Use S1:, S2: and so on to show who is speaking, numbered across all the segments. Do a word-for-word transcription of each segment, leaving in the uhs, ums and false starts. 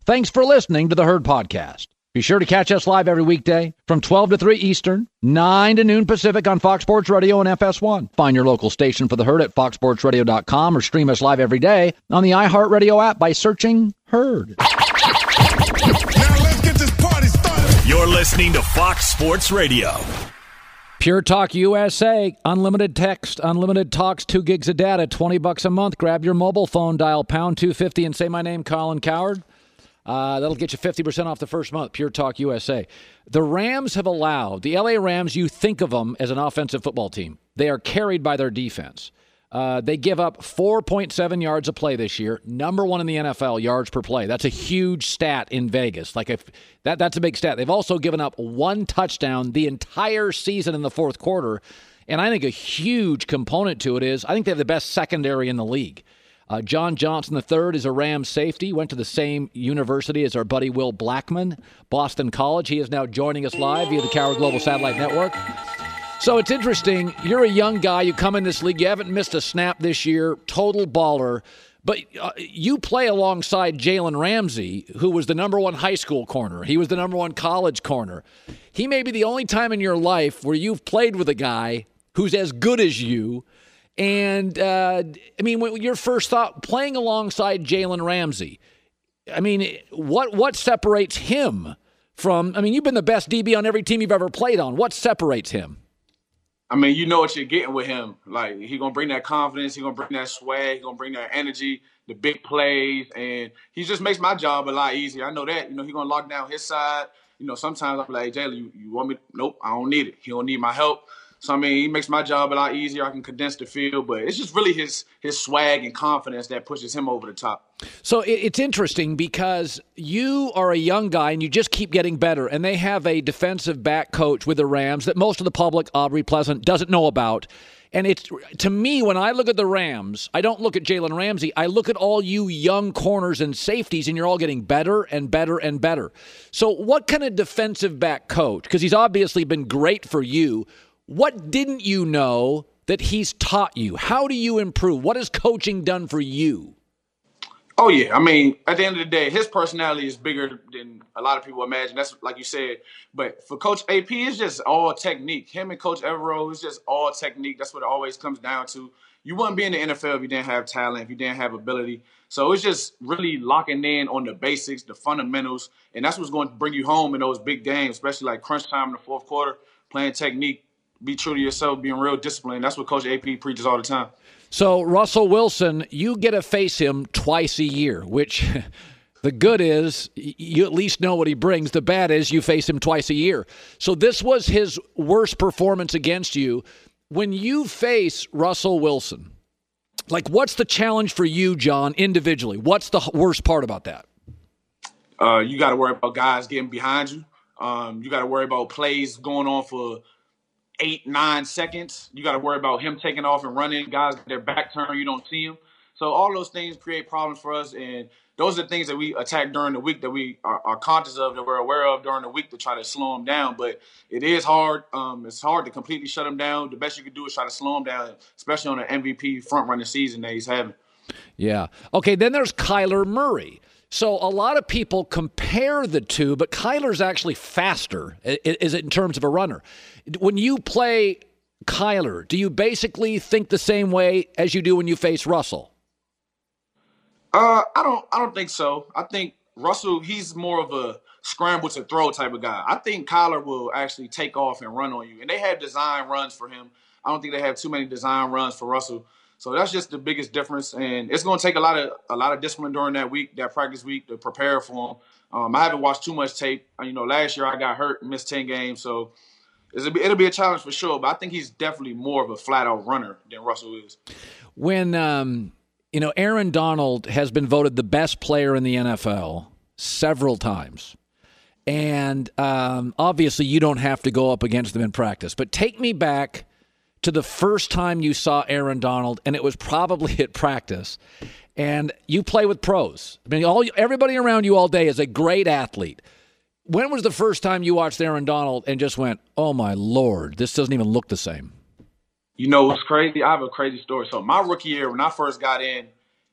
S1: Thanks for listening to the Herd Podcast. Be sure to catch us live every weekday from twelve to three Eastern, nine to noon Pacific on Fox Sports Radio and F S one. Find your local station for the Herd at fox sports radio dot com or stream us live every day on the iHeartRadio app by searching Herd.
S2: Now let's get this party started.
S3: You're listening to Fox Sports Radio.
S1: Pure Talk U S A, unlimited text, unlimited talks, two gigs of data, twenty bucks a month. Grab your mobile phone, dial pound two fifty and say my name, Colin Cowherd. Uh, that'll get you fifty percent off the first month, Pure Talk U S A. The Rams have allowed, the L A Rams, you think of them as an offensive football team. They are carried by their defense. Uh, they give up four point seven yards a play this year, number one in the N F L, yards per play. That's a huge stat in Vegas. Like if that That's a big stat. They've also given up one touchdown the entire season in the fourth quarter, and I think a huge component to it is I think they have the best secondary in the league. Uh, John Johnson the third is a Rams safety, went to the same university as our buddy Will Blackman, Boston College. He is now joining us live via the Cowherd Global Satellite Network. So it's interesting. You're a young guy. You come in this league. You haven't missed a snap this year. Total baller. But uh, you play alongside Jalen Ramsey, who was the number one high school corner. He was the number one college corner. He may be the only time in your life where you've played with a guy who's as good as you. And, uh, I mean, when your first thought, playing alongside Jalen Ramsey, I mean, what what separates him from, I mean, you've been the best D B on every team you've ever played on. What separates him?
S4: I mean, you know what you're getting with him. Like, he going to bring that confidence. He going to bring that swag. He going to bring that energy, the big plays. And he just makes my job a lot easier. I know that. You know, he going to lock down his side. You know, sometimes I'm like, hey, Jalen, you, you want me? Nope, I don't need it. He don't need my help. So, I mean, he makes my job a lot easier. I can condense the field, but it's just really his his swag and confidence that pushes him over the top.
S1: So it's interesting because you are a young guy and you just keep getting better, and they have a defensive back coach with the Rams that most of the public, Aubrey Pleasant, doesn't know about. And it's, to me, when I look at the Rams, I don't look at Jalen Ramsey. I look at all you young corners and safeties, and you're all getting better and better and better. So what kind of defensive back coach, because he's obviously been great for you, what didn't you know that he's taught you? How do you improve? What has coaching done for you?
S4: Oh, yeah. I mean, at the end of the day, his personality is bigger than a lot of people imagine. That's like you said. But for Coach A P, it's just all technique. Him and Coach Evero, it's just all technique. That's what it always comes down to. You wouldn't be in the N F L if you didn't have talent, if you didn't have ability. So it's just really locking in on the basics, the fundamentals, and that's what's going to bring you home in those big games, especially like crunch time in the fourth quarter, playing technique. Be true to yourself, being real disciplined. That's what Coach A P preaches all the time.
S1: So, Russell Wilson, you get to face him twice a year, which the good is you at least know what he brings. The bad is you face him twice a year. So this was his worst performance against you. When you face Russell Wilson, like what's the challenge for you, John, individually? What's the worst part about that?
S4: Uh, you got to worry about guys getting behind you. Um, you got to worry about plays going on for eight, nine seconds. You got to worry about him taking off and running. Guys, their back turn, you don't see him. So all those things create problems for us, and those are the things that we attack during the week that we are, are conscious of, that we're aware of during the week to try to slow him down. But it is hard. Um, it's hard to completely shut him down. The best you can do is try to slow him down, especially on an M V P front-running season that he's having.
S1: Yeah. Okay, then there's Kyler Murray. So a lot of people compare the two, but Kyler's actually faster, is it in terms of a runner. When you play Kyler, do you basically think the same way as you do when you face Russell?
S4: Uh, I don't. I don't think so. I think Russell, he's more of a scramble to throw type of guy. I think Kyler will actually take off and run on you, and they have design runs for him. I don't think they have too many design runs for Russell. So that's just the biggest difference, and it's going to take a lot of a lot of discipline during that week, that practice week, to prepare for him. Um, I haven't watched too much tape. You know, last year I got hurt and missed ten games, so it'll be, it'll be a challenge for sure. But I think he's definitely more of a flat-out runner than Russell is.
S1: When um, you know, Aaron Donald has been voted the best player in the N F L several times, and um, obviously you don't have to go up against them in practice. But take me back to the first time you saw Aaron Donald, and it was probably at practice, and you play with pros. I mean, all everybody around you all day is a great athlete. When was the first time you watched Aaron Donald and just went, oh, my Lord, this doesn't even look the same?
S4: You know what's crazy? I have a crazy story. So my rookie year, when I first got in,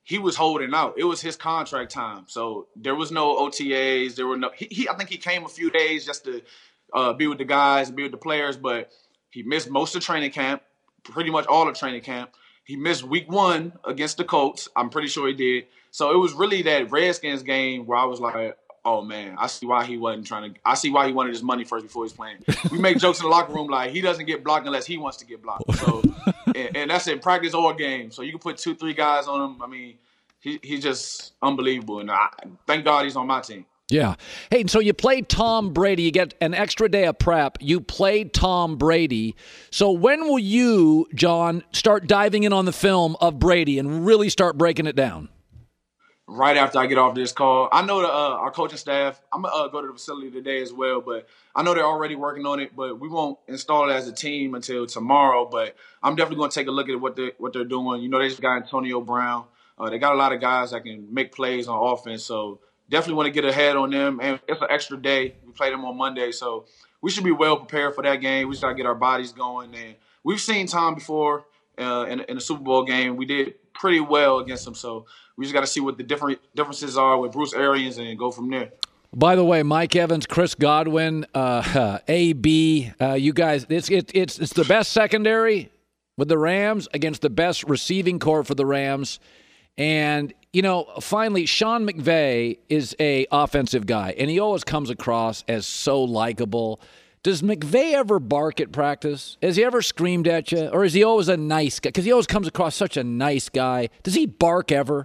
S4: he was holding out. It was his contract time. So there was no O T As. There were no he, he I think he came a few days just to uh, be with the guys, be with the players, but he missed most of training camp, pretty much all of training camp. He missed week one against the Colts. I'm pretty sure he did. So it was really that Redskins game where I was like, oh, man, I see why he wasn't trying to – I see why he wanted his money first before he's playing. We make jokes in the locker room like he doesn't get blocked unless he wants to get blocked. So, and, and that's in practice or game. So you can put two, three guys on him. I mean, he he's just unbelievable. And I, thank God he's on my team.
S1: Yeah. Hey, so you played Tom Brady. You get an extra day of prep. You played Tom Brady. So when will you, John, start diving in on the film of Brady and really start breaking it down?
S4: Right after I get off this call. I know the, uh, our coaching staff, I'm going to uh, go to the facility today as well, but I know they're already working on it, but we won't install it as a team until tomorrow. But I'm definitely going to take a look at what they're, what they're doing. You know, they just got Antonio Brown. Uh, they got a lot of guys that can make plays on offense, so definitely want to get ahead on them. And it's an extra day. We play them on Monday, so we should be well prepared for that game. We just got to get our bodies going. And we've seen Tom before uh, in, in the Super Bowl game. We did pretty well against him, so we just got to see what the different differences are with Bruce Arians and go from there.
S1: By the way, Mike Evans, Chris Godwin, uh, A B, uh, you guys, it's it, it's it's the best secondary with the Rams against the best receiving corps for the Rams. And, you know, finally, Sean McVay is a offensive guy, and he always comes across as so likable. Does McVay ever bark at practice? Has he ever screamed at you? Or is he always a nice guy? Because he always comes across such a nice guy. Does he bark ever?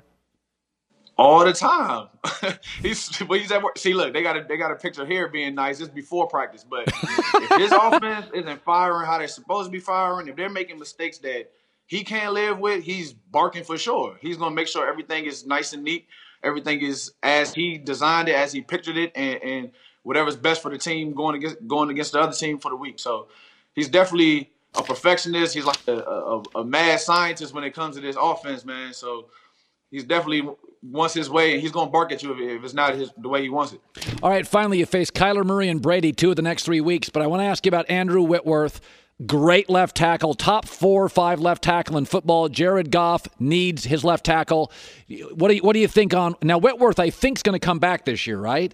S4: All the time. he's when he's at work. See, look, they got a they got a picture here being nice. It's before practice, but if his offense isn't firing how they're supposed to be firing, if they're making mistakes that he can't live with, he's barking for sure. He's gonna make sure everything is nice and neat. Everything is as he designed it, as he pictured it, and, and whatever's best for the team going against going against the other team for the week. So he's definitely a perfectionist. He's like a, a, a mad scientist when it comes to this offense, man. So he's definitely wants his way, and he's going to bark at you if, if it's not his, the way he wants it.
S1: All right, finally, you face Kyler Murray and Brady two of the next three weeks, but I want to ask you about Andrew Whitworth. Great left tackle, top four or five left tackle in football. Jared Goff needs his left tackle. What do you, what do you think on – now, Whitworth, I think, is going to come back this year, right?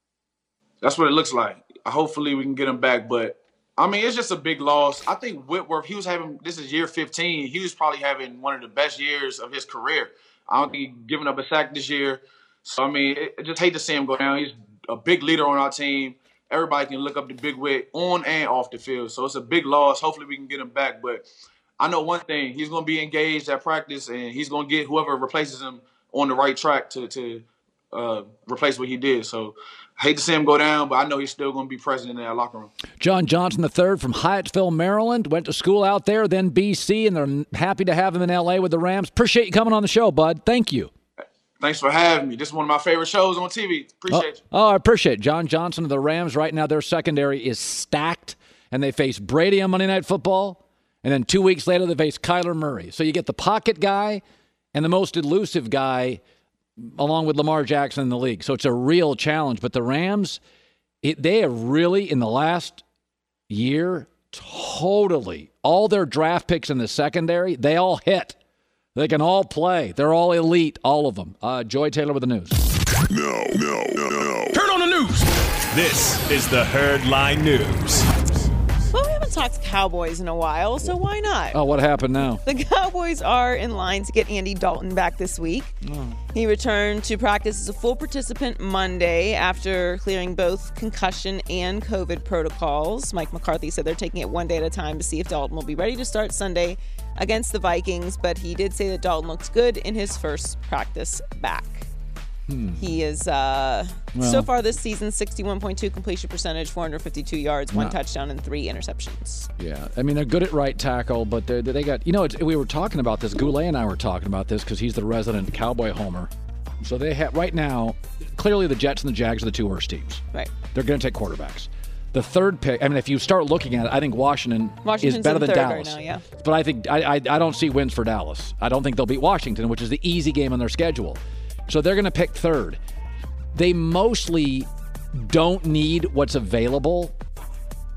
S4: That's what it looks like. Hopefully we can get him back, but, I mean, it's just a big loss. I think Whitworth, he was having – this is year fifteen. He was probably having one of the best years of his career. I don't think he's giving up a sack this year. So, I mean, I just hate to see him go down. He's a big leader on our team. Everybody can look up the Big Wit on and off the field. So it's a big loss. Hopefully we can get him back. But I know one thing. He's going to be engaged at practice, and he's going to get whoever replaces him on the right track to, to uh, replace what he did. So I hate to see him go down, but I know he's still going to be present in that locker room.
S1: John Johnson the third from Hyattsville, Maryland. Went to school out there, then B C, and they're happy to have him in L A with the Rams. Appreciate you coming on the show, bud. Thank you.
S4: Thanks for having me. This is one of my favorite shows on T V. Appreciate
S1: oh,
S4: you.
S1: Oh, I appreciate it. John Johnson of the Rams. Right now, their secondary is stacked, and they face Brady on Monday Night Football, and then two weeks later, they face Kyler Murray. So you get the pocket guy and the most elusive guy along with Lamar Jackson in the league. So it's a real challenge. But the Rams, it, they have really, in the last year, totally, all their draft picks in the secondary, they all hit. They can all play. They're all elite, all of them. Uh, Joy Taylor with the news.
S2: No, no, no, no.
S3: Turn on the news. This is the Herd Line News.
S5: Well, we haven't talked Cowboys in a while, so why not?
S1: Oh, what happened now?
S5: The Cowboys are in line to get Andy Dalton back this week. Oh. He returned to practice as a full participant Monday after clearing both concussion and COVID protocols. Mike McCarthy said they're taking it one day at a time to see if Dalton will be ready to start Sunday against the Vikings, but he did say that Dalton looks good in his first practice back. Hmm. He is, uh, well, so far this season, sixty-one point two completion percentage, four hundred fifty-two yards, one no. touchdown, and three interceptions.
S1: Yeah, I mean, they're good at right tackle, but they they got, you know, it's, we were talking about this, Goulet and I were talking about this because he's the resident Cowboy homer. So they have, right now, clearly the Jets and the Jags are the two worst teams.
S5: Right.
S1: They're going to take quarterbacks. The third pick, I mean, if you start looking at it, I think Washington is better than Dallas.
S5: Right now, yeah.
S1: But I think I, I I don't see wins for Dallas. I don't think they'll beat Washington, which is the easy game on their schedule. So they're going to pick third. They mostly don't need what's available.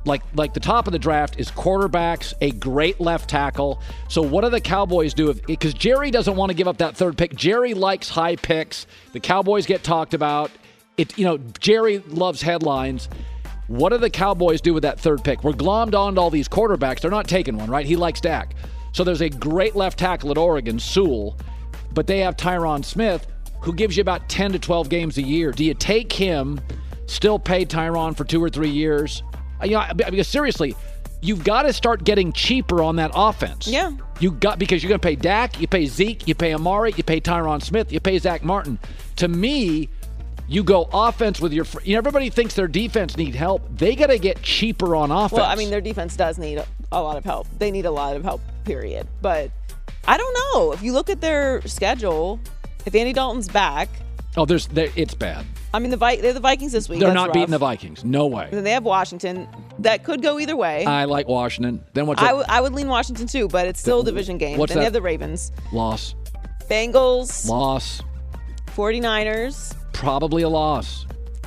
S1: like like the top of the draft is quarterbacks, a great left tackle. So what do the Cowboys do? Because Jerry doesn't want to give up that third pick. Jerry likes high picks. The Cowboys get talked about. It, you know, Jerry loves headlines. What do the Cowboys do with that third pick? We're glommed on to all these quarterbacks. They're not taking one, right? He likes Dak. So there's a great left tackle at Oregon, Sewell, but they have Tyron Smith, who gives you about ten to twelve games a year. Do you take him, still pay Tyron for two or three years? You know, because seriously, you've got to start getting cheaper on that offense.
S5: Yeah.
S1: You got because you're going to pay Dak, you pay Zeke, you pay Amari, you pay Tyron Smith, you pay Zach Martin. To me, you go offense with your. You know, everybody thinks their defense need help. They got to get cheaper on offense.
S5: Well, I mean, their defense does need a, a lot of help. They need a lot of help, period. But I don't know. If you look at their schedule, if Andy Dalton's back.
S1: Oh, there's there, it's bad.
S5: I mean, the Vi- they're the Vikings this week.
S1: They're
S5: That's
S1: not
S5: rough.
S1: beating the Vikings. No way.
S5: And then they have Washington. That could go either way.
S1: I like Washington. Then what's
S5: I,
S1: that?
S5: w- I would lean Washington too, but it's still a division game.
S1: What's
S5: then they
S1: that?
S5: have the Ravens.
S1: Loss.
S5: Bengals.
S1: Loss.
S5: forty-niners.
S1: Probably a loss.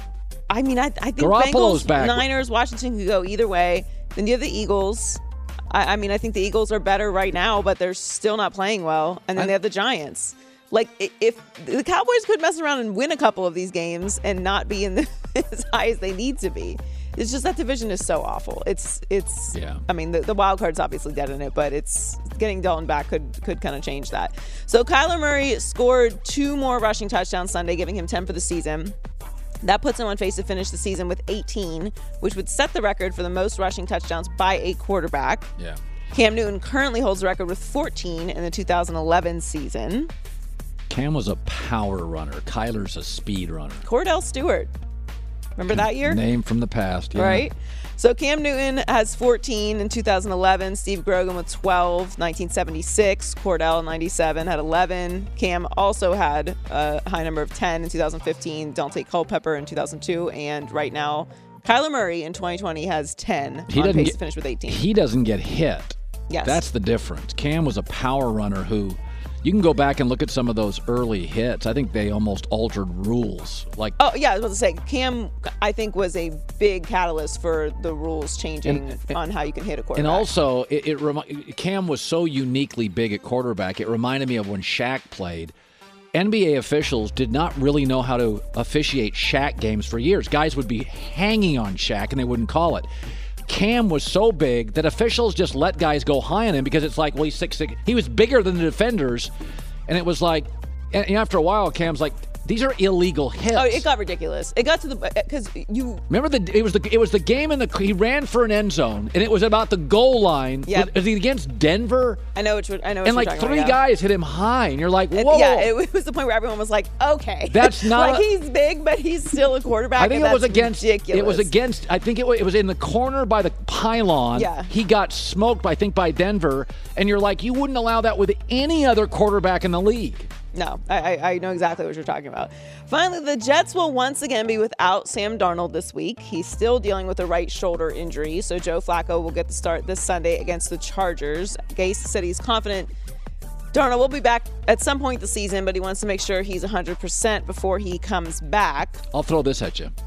S5: I mean, I, I think
S1: Garoppolo's
S5: Bengals,
S1: back.
S5: Niners, Washington could go either way. Then you have the Eagles. I, I mean, I think the Eagles are better right now, but they're still not playing well. And then
S1: I-
S5: they have the Giants. Like, i- if the Cowboys could mess around and win a couple of these games and not be in the, as high as they need to be. It's just that division is so awful. It's, it's.
S1: Yeah.
S5: I mean, the, the wild card's obviously dead in it, but it's getting Dalton back could could kind of change that. So Kyler Murray scored two more rushing touchdowns Sunday, giving him ten for the season. That puts him on pace to finish the season with eighteen, which would set the record for the most rushing touchdowns by a quarterback.
S1: Yeah.
S5: Cam Newton currently holds the record with fourteen in the two thousand eleven season.
S1: Cam was a power runner. Kyler's a speed runner.
S5: Cordell Stewart. Remember that year?
S1: Name from the past. Yeah.
S5: Right? So Cam Newton has fourteen in two thousand eleven. Steve Grogan with twelve, nineteen seventy-six. Cordell in ninety-seven had eleven. Cam also had a high number of ten in two thousand fifteen. Dante Culpepper in two thousand two. And right now, Kyler Murray in twenty twenty has ten.
S1: He
S5: on
S1: doesn't
S5: pace
S1: get,
S5: to finish with eighteen.
S1: He doesn't get hit.
S5: Yes.
S1: That's the difference. Cam was a power runner who, you can go back and look at some of those early hits. I think they almost altered rules. Like,
S5: Oh, yeah, I was about to say, Cam, I think, was a big catalyst for the rules changing
S1: And- and-
S5: on how you can hit a quarterback.
S1: and also, it, it remi- Cam was so uniquely big at quarterback. It reminded me of when Shaq played. N B A officials did not really know how to officiate Shaq games for years. Guys would be hanging on Shaq and they wouldn't call it. Cam was so big that officials just let guys go high on him because it's like, well, he's six six. He was bigger than the defenders, and it was like, and after a while, Cam's like, these are illegal hits.
S5: Oh, it got ridiculous. It got to the because you.
S1: Remember the it was the it was the game in the he ran for an end zone and it was about the goal line.
S5: Yep.
S1: Was, was he against Denver?
S5: I know what you're, I know. What
S1: And
S5: you're
S1: like
S5: talking
S1: three
S5: about, yeah.
S1: guys hit him high, and you're like,
S5: And,
S1: whoa.
S5: yeah, it was the point where everyone was like, okay,
S1: That's not
S5: like
S1: a-
S5: he's big, but he's still a quarterback.
S1: I think
S5: and
S1: it was
S5: that's
S1: against.
S5: ridiculous.
S1: It was against. I think it was, it was in the corner by the pylon.
S5: Yeah.
S1: He got smoked, I think, by Denver, and you're like, you wouldn't allow that with any other quarterback in the league.
S5: No, I, I I know exactly what you're talking about. Finally, the Jets will once again be without Sam Darnold this week. He's still dealing with a right shoulder injury, so Joe Flacco will get the start this Sunday against the Chargers. Gase said he's confident Darnold will be back at some point this season, but he wants to make sure he's one hundred percent before he comes back,
S1: I'll throw this at you.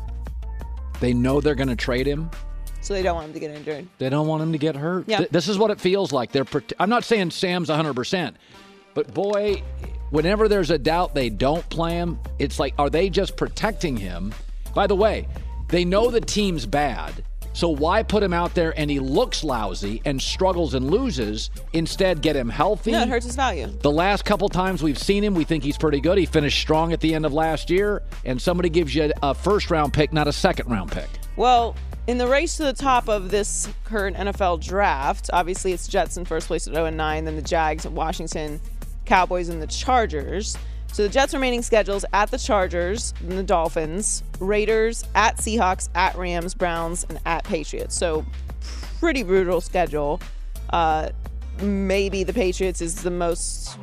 S1: They know they're going to trade him.
S5: so they don't want him to get injured.
S1: They don't want him to get hurt.
S5: Yeah.
S1: Th- this is what it feels like. They're. Prote- I'm not saying Sam's one hundred percent, but boy, whenever there's a doubt they don't play him, it's like, are they just protecting him? By the way, they know the team's bad, so why put him out there and he looks lousy and struggles and loses? Instead, get him healthy.
S5: No, it hurts his value.
S1: The last couple times we've seen him, we think he's pretty good. He finished strong at the end of last year, and somebody gives you a first-round pick, not a second-round pick.
S5: Well, in the race to the top of this current N F L draft, obviously it's Jets in first place at oh and nine, then the Jags, Washington, Cowboys, and the Chargers. So the Jets' remaining schedules at the Chargers, then the Dolphins, Raiders, at Seahawks, at Rams, Browns, and at Patriots. So pretty brutal schedule. Uh, maybe the Patriots is the most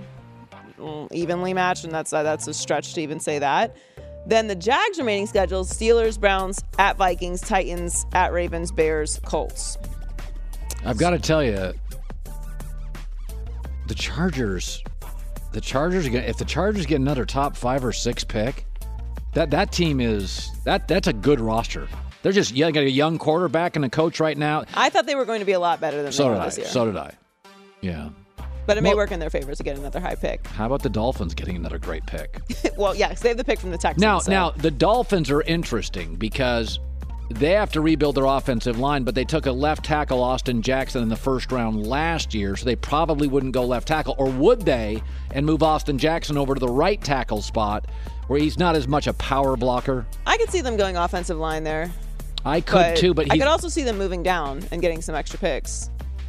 S5: mm, evenly matched, and that's uh, that's a stretch to even say that. Then the Jags' remaining schedules: Steelers, Browns, at Vikings, Titans, at Ravens, Bears, Colts.
S1: I've got to tell you, the Chargers, the Chargers are gonna, if the Chargers get another top five or six pick, that that team is that that's a good roster. They're just you got a young quarterback and a coach right now.
S5: I thought they were going to be a lot better than
S1: so
S5: they
S1: did
S5: are
S1: I.
S5: this year.
S1: So did I. Yeah.
S5: But it may
S1: well,
S5: work in their favor to get another high pick.
S1: How about the Dolphins getting another great pick?
S5: Well, yes, they have the pick from the Texans.
S1: Now,
S5: so.
S1: now the Dolphins are interesting because they have to rebuild their offensive line, but they took a left tackle, Austin Jackson, in the first round last year, so they probably wouldn't go left tackle. Or would they and move Austin Jackson over to the right tackle spot where he's not as much a power blocker?
S5: I could see them going offensive line there.
S1: I could
S5: but
S1: too, but
S5: I
S1: he's,
S5: could also see them moving down and getting some extra picks.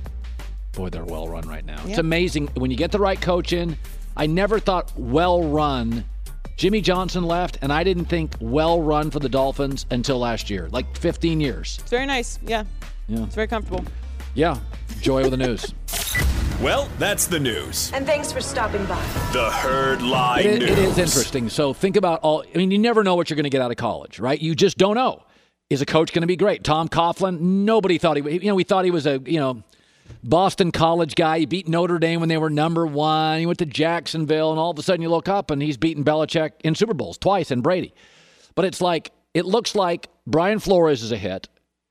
S1: boy, they're well run right now.
S5: Yep.
S1: It's amazing when you get the right coach in. I never thought well run. Jimmy Johnson left, and I didn't think well run for the Dolphins until last year, like fifteen years.
S5: It's very nice. Yeah.
S1: Yeah.
S5: It's very comfortable.
S1: Yeah. Joy with the news.
S3: Well, that's the news.
S6: And thanks for stopping by.
S3: The Herd Lie
S1: It,
S3: News.
S1: it is interesting. So think about all. I mean, you never know what you're going to get out of college, right? You just don't know. Is a coach going to be great? Tom Coughlin. Nobody thought he. You know, we thought he was a you know Boston College guy. He beat Notre Dame when they were number one. He went to Jacksonville, and all of a sudden you look up and he's beaten Belichick in Super Bowls twice and Brady. But it's like it looks like Brian Flores is a hit.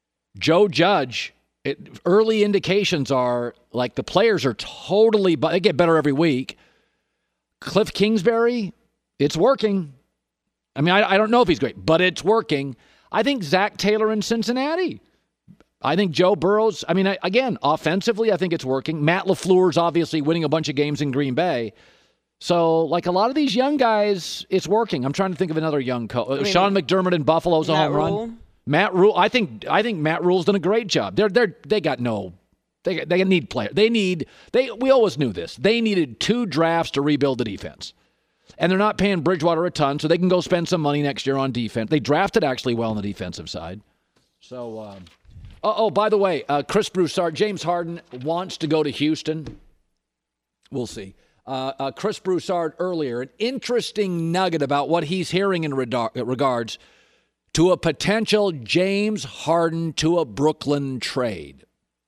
S1: Joe Judge. It, early indications are like the players are totally. They get better every week. Cliff Kingsbury, it's working. I mean, I, I don't know if he's great, but it's working. I think Zach Taylor in Cincinnati. I think Joe Burrow's, I mean, I, again, offensively, I think it's working. Matt LaFleur's obviously winning a bunch of games in Green Bay. So, like a lot of these young guys, it's working. I'm trying to think of another young coach. Uh, Sean McDermott in Buffalo's a home run. Matt Rule, I think I think Matt Rule's done a great job. They're they're they got no they they need players. They need they we always knew this. They needed two drafts to rebuild the defense. And they're not paying Bridgewater a ton, so they can go spend some money next year on defense. They drafted actually well on the defensive side. So, um, oh, oh, by the way, uh, Chris Broussard, James Harden wants to go to Houston. We'll see. Uh, uh, Chris Broussard earlier, an interesting nugget about what he's hearing in redar- regards to a potential James Harden to a Brooklyn trade.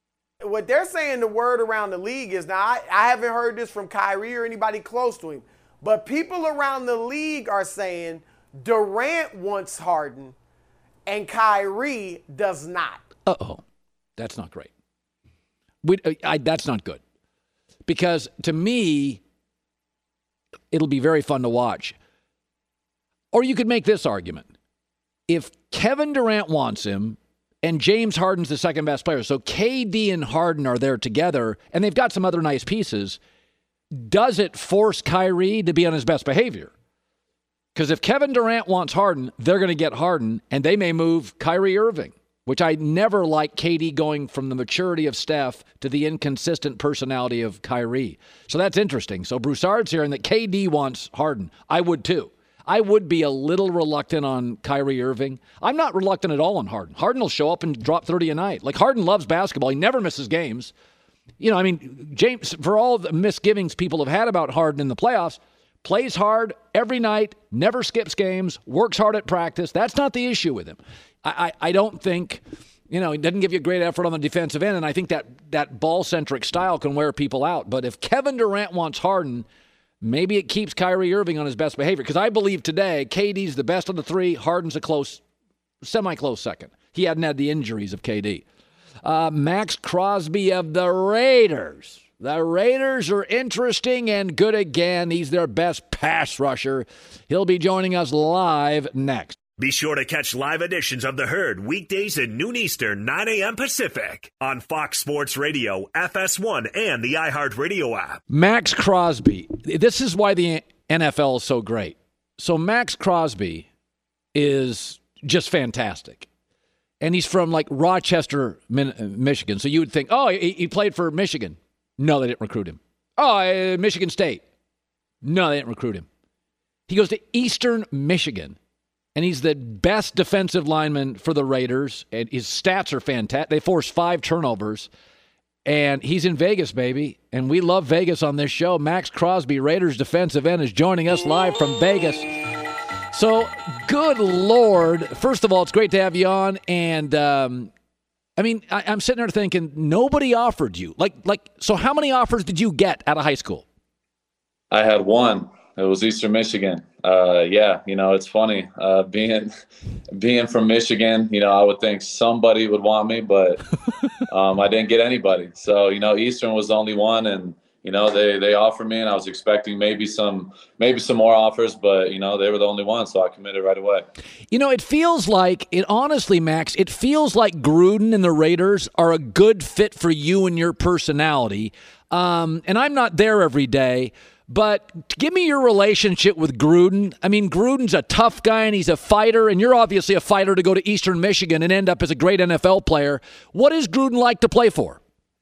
S7: What they're saying the word around the league is, now I, I haven't heard this from Kyrie or anybody close to him, but people around the league are saying Durant wants Harden and Kyrie does not.
S1: Uh-oh. That's not great. We, I, that's not good. Because to me, it'll be very fun to watch. Or you could make this argument. If Kevin Durant wants him and James Harden's the second best player, so K D and Harden are there together, and they've got some other nice pieces, does it force Kyrie to be on his best behavior? Because if Kevin Durant wants Harden, they're going to get Harden, and they may move Kyrie Irving, which I never like K D going from the maturity of Steph to the inconsistent personality of Kyrie. So that's interesting. So Broussard's hearing that K D wants Harden. I would too. I would be a little reluctant on Kyrie Irving. I'm not reluctant at all on Harden. Harden will show up and drop thirty a night. Like, Harden loves basketball. He never misses games. You know, I mean, James, for all the misgivings people have had about Harden in the playoffs, plays hard every night, never skips games, works hard at practice. That's not the issue with him. I, I, I don't think, you know, he doesn't give you a great effort on the defensive end, and I think that that ball-centric style can wear people out. But if Kevin Durant wants Harden, maybe it keeps Kyrie Irving on his best behavior. Because I believe today, K D's the best of the three. Harden's a close, semi-close second. He hadn't had the injuries of K D. Uh, Max Crosby of the Raiders. The Raiders are interesting and good again. He's their best pass rusher. He'll be joining us live next.
S3: Be sure to catch live editions of The Herd weekdays at noon Eastern, nine a.m. Pacific on Fox Sports Radio, F S one, and the iHeartRadio app.
S1: Max Crosby. This is why the N F L is so great. So Max Crosby is just fantastic. And he's from like Rochester, Michigan. So you would think, oh, he played for Michigan. No, they didn't recruit him. Oh, Michigan State. No, they didn't recruit him. He goes to Eastern Michigan. And he's the best defensive lineman for the Raiders. And his stats are fantastic. They forced five turnovers. And he's in Vegas, baby. And we love Vegas on this show. Max Crosby, Raiders defensive end, is joining us live from Vegas. So, good Lord. First of all, it's great to have you on. And, um, I mean, I, I'm sitting there thinking, nobody offered you. Like, like, so how many offers did you get out of high school?
S8: I had one.
S6: it was Eastern Michigan. Uh, yeah, you know, it's funny uh, being being from Michigan. You know, I would think somebody would want me, but um, I didn't get anybody. So, you know, Eastern was the only one, and you know, they they offered me, and I was expecting maybe some maybe some more offers, but you know, they were the only one, so I committed right away.
S1: You know, it feels like it. Honestly, Max, it feels like Gruden and the Raiders are a good fit for you and your personality. Um, and I'm not there every day. But give me your relationship with Gruden. I mean, Gruden's a tough guy, and he's a fighter, and you're obviously a fighter to go to Eastern Michigan and end up as a great N F L player. What is Gruden like to play for?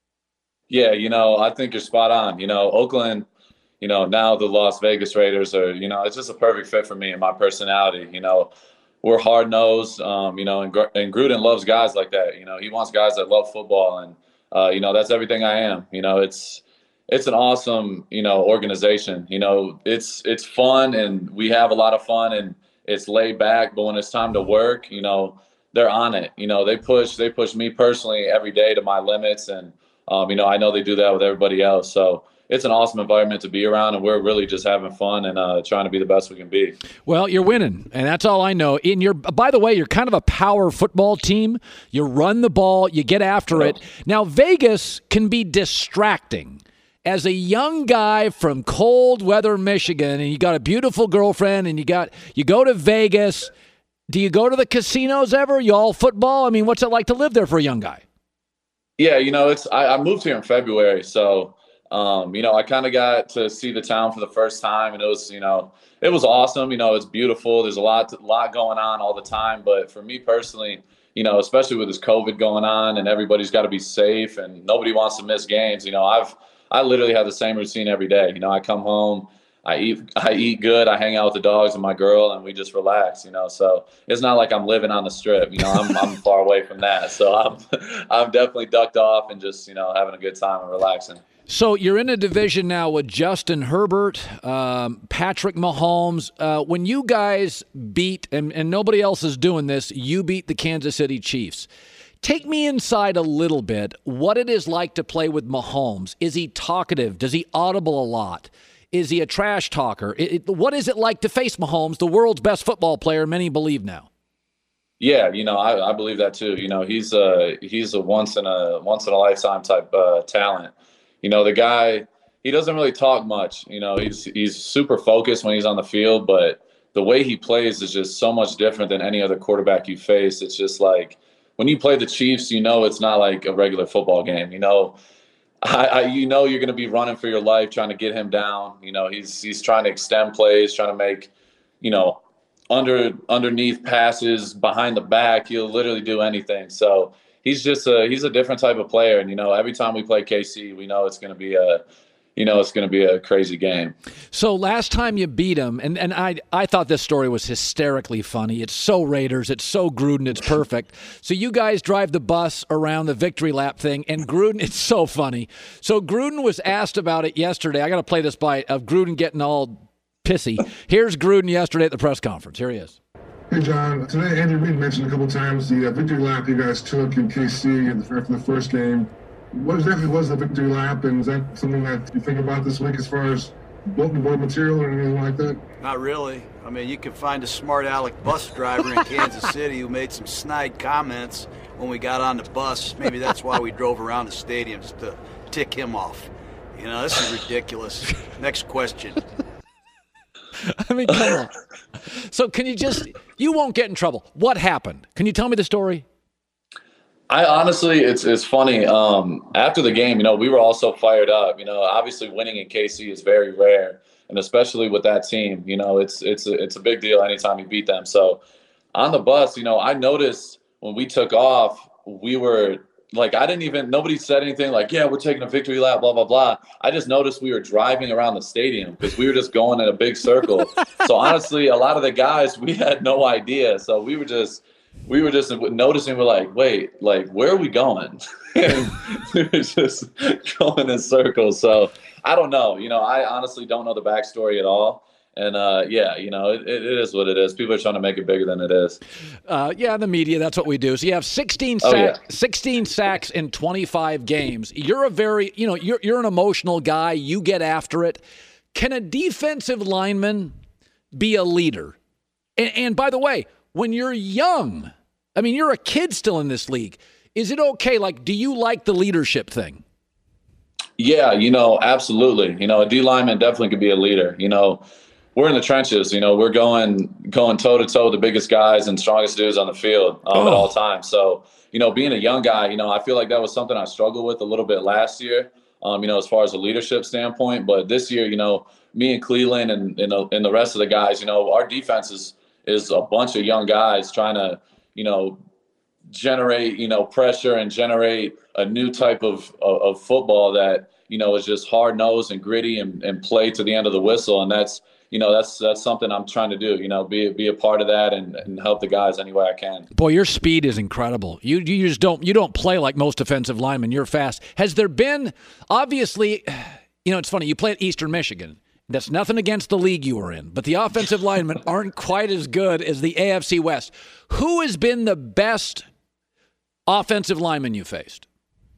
S6: Yeah, you know, I think you're spot on. You know, Oakland, you know, now the Las Vegas Raiders are, you know, it's just a perfect fit for me and my personality. You know, we're hard-nosed, um, you know, and, and Gruden loves guys like that. You know, he wants guys that love football, and, uh, you know, that's everything I am. You know, it's – It's an awesome, you know, organization. You know, it's it's fun, and we have a lot of fun, and it's laid back. But when it's time to work, you know, they're on it. You know, they push they push me personally every day to my limits, and um, you know, I know they do that with everybody else. So it's an awesome environment to be around, and we're really just having fun and uh, trying to be the best we can be.
S1: Well, you're winning, and that's all I know. In your, by the way, you're kind of a power football team. You run the ball, you get after it. Now, Vegas can be distracting. As a young guy from cold weather Michigan, and you got a beautiful girlfriend, and you got you go to Vegas, do you go to the casinos ever? You all football? I mean, what's it like to live there for a young guy?
S6: Yeah, you know, it's I, I moved here in February, so um, you know, I kind of got to see the town for the first time, and it was, you know, it was awesome. You know, it's beautiful. There's a lot, to, lot going on all the time, but for me personally, you know, especially with this COVID going on, and everybody's got to be safe, and nobody wants to miss games. You know, I've I literally have the same routine every day. You know, I come home, I eat, I eat good, I hang out with the dogs and my girl, and we just relax. You know, so it's not like I'm living on the strip. You know, I'm I'm far away from that, so I'm I'm definitely ducked off and just, you know, having a good time and relaxing.
S1: So you're in a division now with Justin Herbert, um, Patrick Mahomes. Uh, when you guys beat, and, and nobody else is doing this, you beat the Kansas City Chiefs. Take me inside a little bit, what it is like to play with Mahomes. Is he talkative? Does he audible a lot? Is he a trash talker? It, it, what is it like to face Mahomes, the world's best football player, many believe now?
S6: Yeah, you know, I, I believe that too. You know, he's a, he's a once in a once in a lifetime type uh, talent. You know, the guy, he doesn't really talk much. You know, he's he's super focused when he's on the field, but the way he plays is just so much different than any other quarterback you face. It's just like, when you play the Chiefs, you know it's not like a regular football game. You know, I, I, you know you're going to be running for your life trying to get him down. You know, he's he's trying to extend plays, trying to make, you know, under underneath passes, behind the back. He'll literally do anything. So he's just a he's a different type of player. And you know, every time we play K C, we know it's going to be a you know, it's going to be a crazy game.
S1: So last time you beat him, and, and I I thought this story was hysterically funny. It's so Raiders. It's so Gruden. It's perfect. So you guys drive the bus around the victory lap thing, and Gruden, it's so funny. So Gruden was asked about it yesterday. I got to play this bite of Gruden getting all pissy. Here's Gruden yesterday at the press conference. Here he is.
S2: Hey, John. Today, Andy Reid mentioned a couple times the uh, victory lap you guys took in K C in the, for the first game. What exactly was the victory lap, and is that something that you think about this week as far as bulletin board material or anything like that?
S8: Not really. I mean, you can find a smart aleck bus driver in Kansas City who made some snide comments when we got on the bus. Maybe that's why we drove around the stadiums to tick him off. You know, this is ridiculous. Next question.
S1: I mean, come on. So can you just, you won't get in trouble. What happened? Can you tell me the story?
S6: I honestly, it's it's funny. Um, after the game, you know, we were all so fired up. You know, obviously winning in K C is very rare, and especially with that team, you know, it's it's a, it's a big deal anytime you beat them. So on the bus, you know, I noticed when we took off, we were like, I didn't even, nobody said anything like, yeah, we're taking a victory lap, blah, blah, blah. I just noticed we were driving around the stadium because we were just going in a big circle. So honestly, a lot of the guys, we had no idea. So we were just, we were just noticing, we're like, wait, like, where are we going? And we were just going in circles. So I don't know. You know, I honestly don't know the backstory at all. And, uh, yeah, you know, it, it is what it is. People are trying to make it bigger than it is.
S1: Uh, yeah, the media, that's what we do. So you have sixteen, sack, oh, yeah. sixteen sacks in twenty-five games. You're a very, you know, you're, you're an emotional guy. You get after it. can a defensive lineman be a leader? And, and by the way, when you're young, I mean, you're a kid still in this league. Is it okay? Like, do you like the leadership thing?
S6: Yeah, you know, absolutely. You know, a D lineman definitely could be a leader. You know, we're in the trenches. You know, we're going going toe to toe with the biggest guys and strongest dudes on the field um, oh. at all times. So, you know, being a young guy, you know, I feel like that was something I struggled with a little bit last year. Um, you know, as far as a leadership standpoint, but this year, you know, me and Cleveland and and the, and the rest of the guys, you know, our defense is is a bunch of young guys trying to, you know, generate, you know, pressure and generate a new type of, of, of football that, you know, is just hard nosed and gritty and, and play to the end of the whistle. And that's, you know, that's, that's something I'm trying to do, you know, be, be a part of that and, and help the guys any way I can.
S1: Boy, your speed is incredible. You, you just don't, you don't play like most defensive linemen. You're fast. Has there been, obviously, you know, it's funny. You play at Eastern Michigan. That's nothing against the league you were in, but the offensive linemen aren't quite as good as the A F C West. Who has been the best offensive lineman you faced?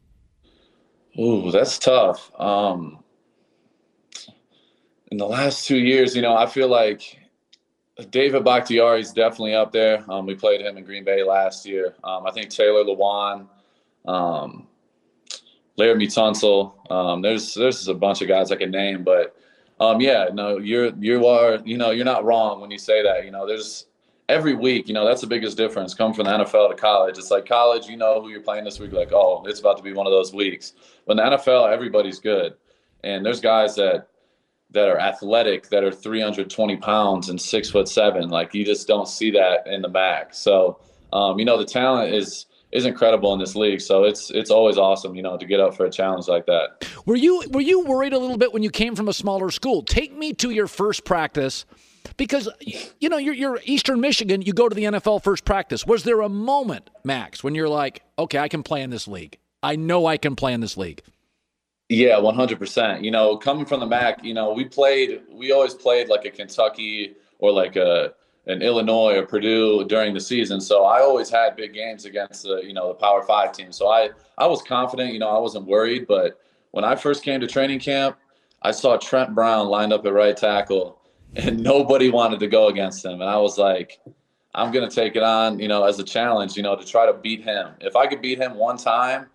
S6: Ooh, that's tough. Um, in the last two years, you know, I feel like David Bakhtiari is definitely up there. Um, we played him in Green Bay last year. Um, I think Taylor Lewan, um, Laramie Tunsil. Um, there's there's a bunch of guys I can name, but um, yeah, no, you're you are you know you're not wrong when you say that. You know, there's every week, you know, that's the biggest difference. Come from the N F L to college. It's like college, you know who you're playing this week. Like, oh, it's about to be one of those weeks. But in the N F L, everybody's good. And there's guys that that are athletic, that are three hundred twenty pounds and six foot seven. Like, you just don't see that in the M A C. So, um, you know, the talent is is incredible in this league. So it's it's always awesome, you know, to get up for a challenge like that.
S1: Were you were you worried a little bit when you came from a smaller school? Take me to your first practice. Because, you know, you're, you're Eastern Michigan, you go to the N F L first practice. Was there a moment, Max, when you're like, okay, I can play in this league? I know I can play in this league.
S6: Yeah, one hundred percent. You know, coming from the M A C, you know, we played, we always played like a Kentucky or like a an Illinois or Purdue during the season. So I always had big games against the, you know, the Power Five team. So I, I was confident, you know, I wasn't worried. But when I first came to training camp, I saw Trent Brown lined up at right tackle. And nobody wanted to go against him. And I was like, I'm going to take it on, you know, as a challenge, you know, to try to beat him. If I could beat him one time,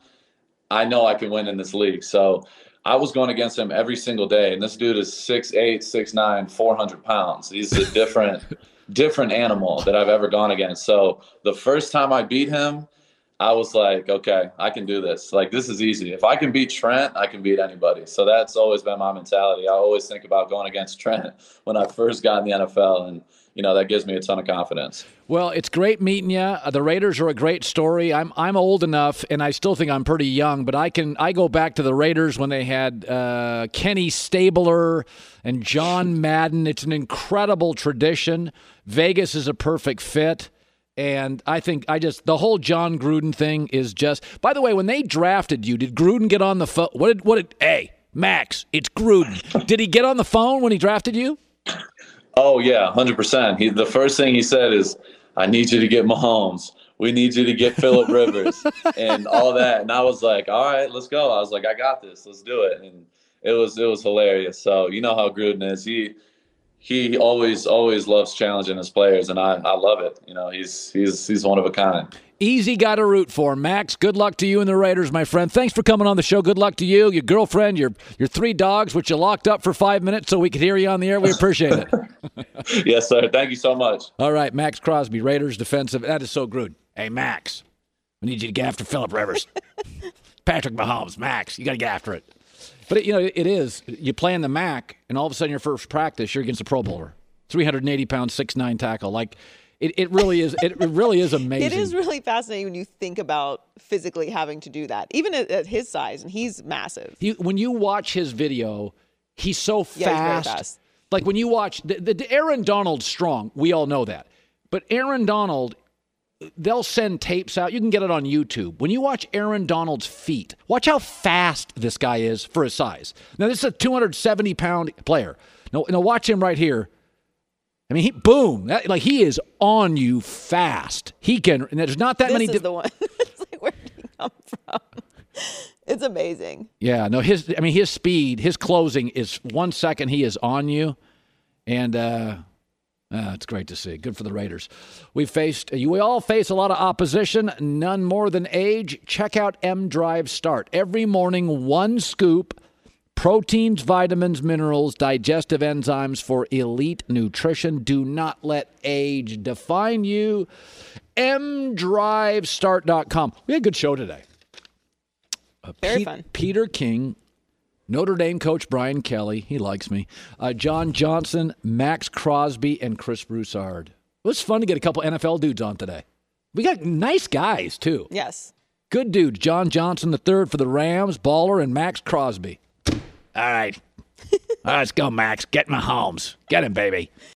S6: I know I can win in this league. So I was going against him every single day. And this dude is six eight, six nine, four hundred pounds. He's a different, different animal that I've ever gone against. So the first time I beat him, I was like, okay, I can do this. Like, this is easy. If I can beat Trent, I can beat anybody. So that's always been my mentality. I always think about going against Trent when I first got in the N F L. And, you know, that gives me a ton of confidence.
S1: Well, it's great meeting you. The Raiders are a great story. I'm I'm old enough, and I still think I'm pretty young, but I can I go back to the Raiders when they had uh, Kenny Stabler and John Madden. It's an incredible tradition. Vegas is a perfect fit. And I think I just, the whole John Gruden thing is just, by the way, when they drafted you, did Gruden get on the phone? What did, what did, hey, Max, it's Gruden. Did he get on the phone when he drafted you?
S6: Oh, yeah, one hundred percent. He, the first thing he said is, I need you to get Mahomes. We need you to get Phillip Rivers and all that. And I was like, all right, let's go. I was like, I got this. Let's do it. And it was, it was hilarious. So, you know how Gruden is. He, He always, always loves challenging his players, and I, I love it. You know, he's he's he's one of a kind.
S1: Easy guy to root for. Max, good luck to you and the Raiders, my friend. Thanks for coming on the show. Good luck to you, your girlfriend, your your three dogs, which you locked up for five minutes so we could hear you on the air. We appreciate it.
S6: Yes, sir. Thank you so much.
S1: All right, Max Crosby, Raiders defensive. That is so good. Hey, Max, we need you to get after Phillip Rivers. Patrick Mahomes, Max, you got to get after it. But, it, you know, it is. You play in the M A C, and all of a sudden your first practice, you're against a Pro Bowler. three hundred eighty pound, six nine tackle. Like, it, it really is It really is amazing.
S5: It is really fascinating when you think about physically having to do that, even at, at his size, and he's massive.
S1: He, when you watch his video, he's so fast.
S5: Yeah, he's very fast.
S1: Like, when you watch, the, the Aaron Donald's strong. We all know that. But Aaron Donald, they'll send tapes out. You can get it on YouTube. When you watch Aaron Donald's feet, watch how fast this guy is for his size. Now, this is a two hundred seventy pound player. Now, now watch him right here. I mean, he, boom. That, like, he is on you fast. He can, and there's not that
S5: this
S1: many.
S5: This is
S1: di-
S5: the one. It's like, where did he come from? It's amazing.
S1: Yeah, no, his. I mean, his speed, his closing is one second he is on you, and uh, uh, it's great to see. Good for the Raiders. We faced. We all face a lot of opposition, none more than age. Check out M Drive Start every morning. One scoop. Proteins, vitamins, minerals, digestive enzymes for elite nutrition. Do not let age define you. M drive start dot com. We had a good show today. Uh,
S5: Very
S1: Pete,
S5: fun.
S1: Peter King, Notre Dame coach Brian Kelly. He likes me. Uh, John Johnson, Max Crosby, and Chris Broussard. It was fun to get a couple N F L dudes on today. We got nice guys, too.
S5: Yes.
S1: Good dudes. John Johnson the third for the Rams, Baller, and Max Crosby. All right. All right, let's go, Max. Get Mahomes. Get him, baby.